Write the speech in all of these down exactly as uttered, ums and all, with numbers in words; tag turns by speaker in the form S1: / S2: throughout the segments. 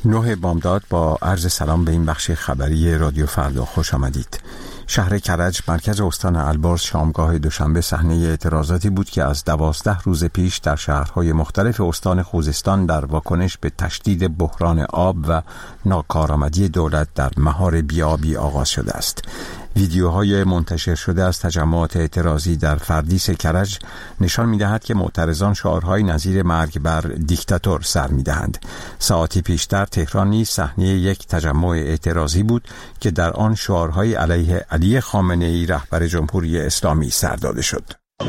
S1: نه بامداد با عرض سلام به این بخش خبری رادیو فردا خوش آمدید. شهر کرج مرکز استان البرز شامگاه دوشنبه صحنه اعتراضاتی بود که از دوازده روز پیش در شهرهای مختلف استان خوزستان در واکنش به تشدید بحران آب و ناکارآمدی دولت در مهار بیابی آغاز شده است. ویدیوهای منتشر شده از تجمعات اعتراضی در فردیس کرج نشان می‌دهد که معترضان شعارهای نظیر مرگ بر دیکتاتور سر می‌دهند. ساعتی پیشتر تهران نیز صحنه یک تجمع اعتراضی بود که در آن شعارهای علیه علی خامنه‌ای رهبر جمهوری اسلامی سر داده شد.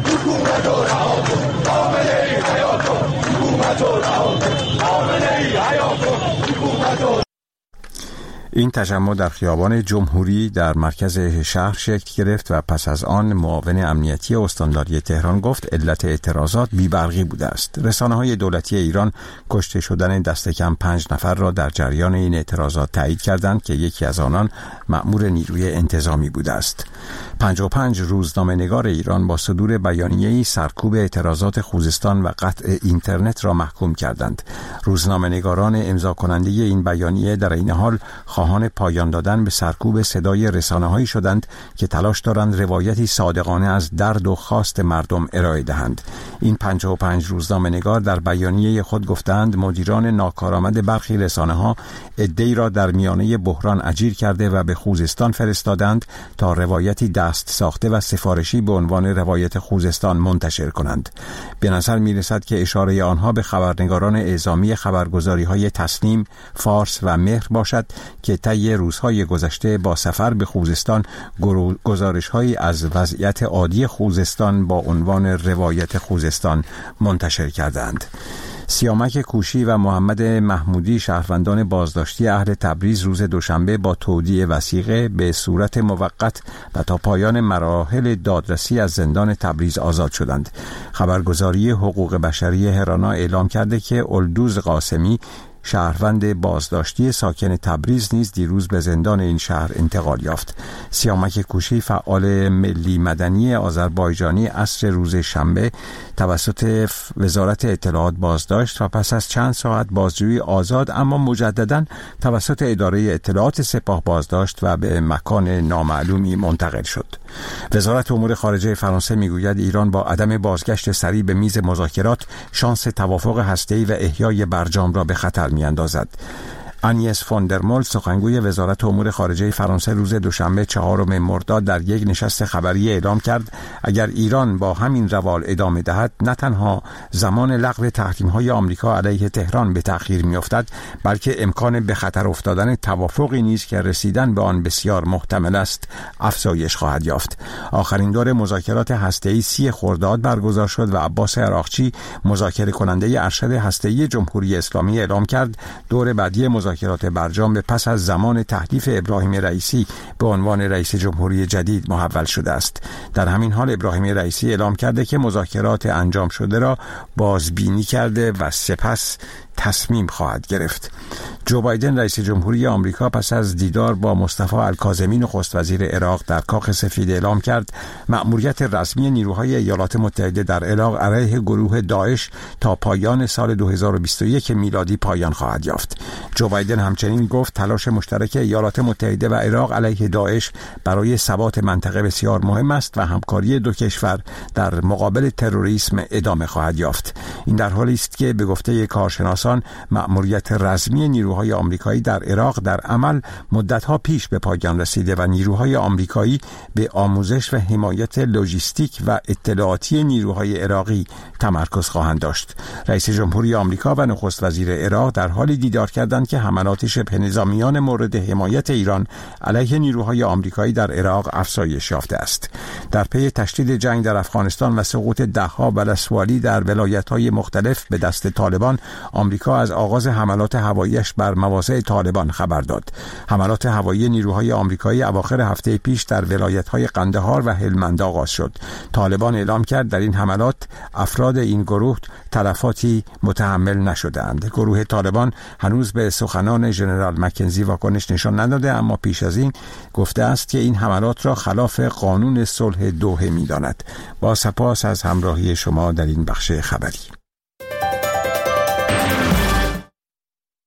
S1: این تجمع در خیابان جمهوری در مرکز شهر شکل گرفت و پس از آن معاون امنیتی استانداری تهران گفت علت اعتراضات بی‌برقی بوده است. رسانه‌های دولتی ایران کشته شدن دست کم پنج نفر را در جریان این اعتراضات تایید کردند که یکی از آنان مأمور نیروی انتظامی بوده است. پنجاه و پنج روزنامه‌نگار ایران با صدور بیانیه‌ای سرکوب اعتراضات خوزستان و قطع اینترنت را محکوم کردند. روزنامه‌نگاران امضا کننده این بیانیه در این حال خواهان پایان دادن به سرکوب صدای رسانه‌هایی شدند که تلاش دارند روایتی صادقانه از درد و خواست مردم ارائه دهند. این پنجاه و پنج روزنامه‌نگار در بیانیه خود گفتند مدیران ناکارآمد برخی رسانه‌ها عده‌ای را در میانه بحران اجیر کرده و به خوزستان فرستادند تا روایتی دست ساخته و سفارشی به عنوان روایت خوزستان منتشر کنند. به نظر می‌رسد که اشاره آنها به خبرنگاران اعزامی خبرگزاری‌های تسنیم، فارس و مهر باشد که طی روزهای گذشته با سفر به خوزستان گزارش‌هایی از وضعیت عادی خوزستان با عنوان روایت خوزستان منتشر کردند. سیامک کوشی و محمد محمودی شهروندان بازداشتی اهل تبریز روز دوشنبه با تودیع وثیقه به صورت موقت و تا پایان مراحل دادرسی از زندان تبریز آزاد شدند. خبرگزاری حقوق بشری هرانا اعلام کرده که الدوز قاسمی شهروند بازداشتی ساکن تبریز نیز دیروز به زندان این شهر انتقال یافت. سیامک کوشی فعال ملی مدنی آذربایجانی عصر روز شنبه توسط وزارت اطلاعات بازداشت و پس از چند ساعت بازجویی آزاد اما مجدداً توسط اداره اطلاعات سپاه بازداشت و به مکان نامعلومی منتقل شد. وزارت امور خارجه فرانسه میگوید ایران با عدم بازگشت سریع به میز مذاکرات شانس توافق هسته‌ای و احیای برجام را به خطر می‌اندازد. آنیس فوندرمول سخنگوی وزارت امور خارجه فرانسه روز دوشنبه چهارم مرداد در یک نشست خبری اعلام کرد اگر ایران با همین روال ادامه دهد نه تنها زمان لغو تحریم‌های آمریکا علیه تهران به تأخیر می‌افتد بلکه امکان به خطر افتادن توافقی نیز که رسیدن به آن بسیار محتمل است افزایش خواهد یافت. آخرین دور مذاکرات هسته‌ای سی خرداد برگزار شد و عباس عراقچی مذاکره کننده ارشد هسته‌ای جمهوری اسلامی اعلام کرد دور بعدی مذاکرات برجام به پس از زمان تحلیف ابراهیم رئیسی به عنوان رئیس جمهوری جدید محول شده است. در همین حال ابراهیم رئیسی اعلام کرده که مذاکرات انجام شده را بازبینی کرده و سپس تصمیم خواهد گرفت. جو بایدن رئیس جمهوری آمریکا پس از دیدار با مصطفی الکاظمی نخست وزیر عراق در کاخ سفید اعلام کرد مأموریت رسمی نیروهای ایالات متحده در عراق علیه گروه داعش تا پایان سال دو هزار و بیست و یک میلادی پایان خواهد یافت. جو بایدن همچنین گفت تلاش مشترک ایالات متحده و عراق علیه داعش برای ثبات منطقه بسیار مهم است و همکاری دو کشور در مقابل تروریسم ادامه خواهد یافت. این در حالی است که به گفته کارشناسان مأموریت رسمی نیروهای آمریکایی در عراق در عمل مدتها پیش به پایان رسیده و نیروهای آمریکایی به آموزش و حمایت لوجستیک و اطلاعاتی نیروهای عراقی تمرکز خواهند داشت. رئیس جمهوری آمریکا و نخست وزیر عراق در حالی دیدار کردند که حملات شبه نظامیان مورد حمایت ایران علیه نیروهای آمریکایی در عراق افزایش یافته است. در پی تشدید جنگ در افغانستان و سقوط ده‌ها ولسوالی در ولایت‌های مختلف به دست طالبان، آمریکا از آغاز حملات هوایی‌اش بر مواضع طالبان خبر داد. حملات هوایی نیروهای آمریکایی اواخر هفته پیش در ولایت‌های قندهار و هلمند آغاز شد. طالبان اعلام کرد در این حملات افراد این گروه تلفاتی متحمل نشدند. گروه طالبان هنوز به سخنان ژنرال مکنزی واکنش نشان نداده، اما پیش از این گفته است که این حملات را خلاف قانون صلح دوحه می‌داند. با سپاس از همراهی شما در این بخش خبری.